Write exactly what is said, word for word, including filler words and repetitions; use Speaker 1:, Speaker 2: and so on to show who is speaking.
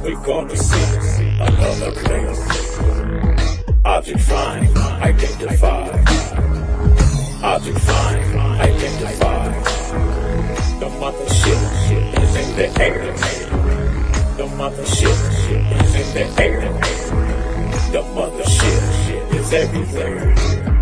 Speaker 1: we're gonna see another place. Object find, identify. Object find, identify. The mothership is in the air. The mothership is in the air. The mothership is everywhere.